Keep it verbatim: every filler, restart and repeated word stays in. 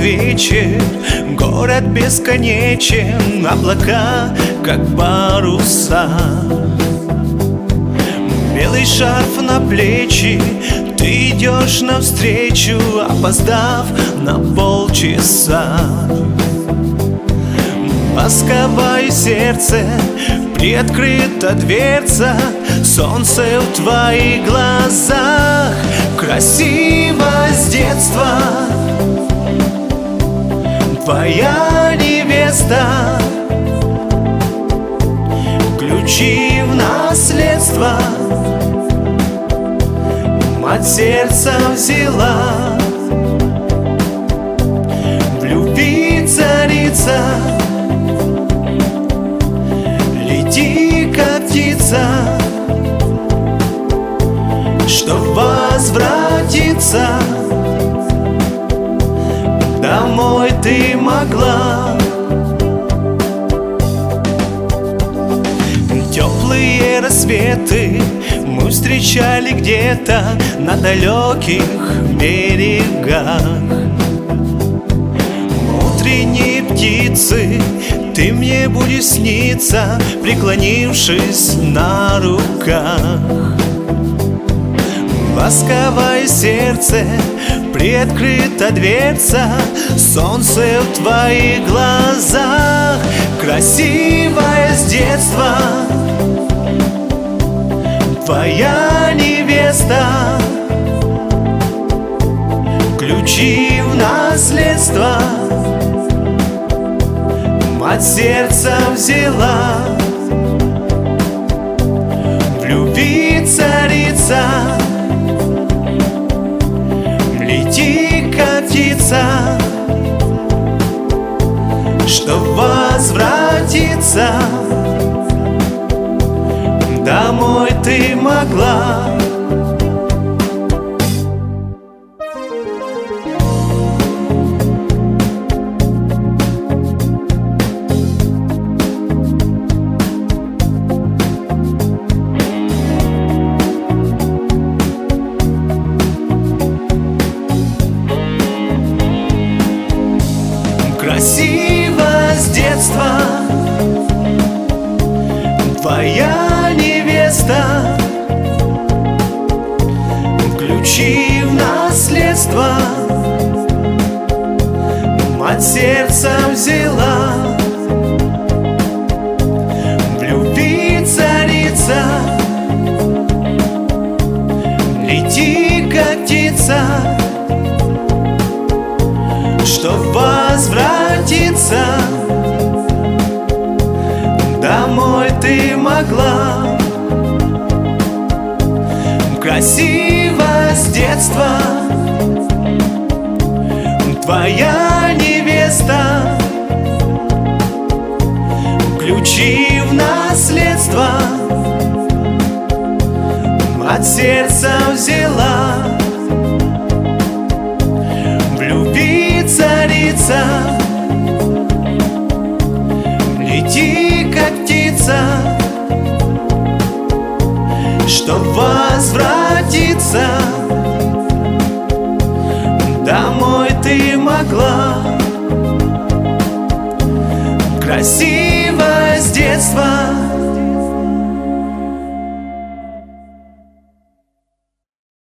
вечер, город бесконечен, облака, как паруса. Белый шарф на плечи, ты идешь навстречу, опоздав на полчаса. Ласковое сердце, приоткрыта дверца, солнце в твоих глазах, красиво с детства. Твоя невеста, ключи в наследство, мать сердца взяла. В любви царица, лети как птица, чтоб возвратиться домой ты могла. Теплые рассветы мы встречали где-то на далеких берегах. Утренние птицы, ты мне будешь сниться, преклонившись на руках. Ласковое сердце, приоткрыта дверца, солнце в твоих глазах, красивое с детства. Твоя невеста, ключи в наследство, мать сердца взяла. В любви царица, лети как птица, чтоб возвратиться домой ты могла. Красиво с детства, твоя невеста, ключи в наследство, мать сердца взяла. В любви царица, лети как птица, чтоб возвратиться домой ты могла. Красиво с детства, твоя невеста, ключи в наследство, мать сердца взяла. В любви царица, лети как птица, чтоб возвратиться домой ты могла. Красиво с детства,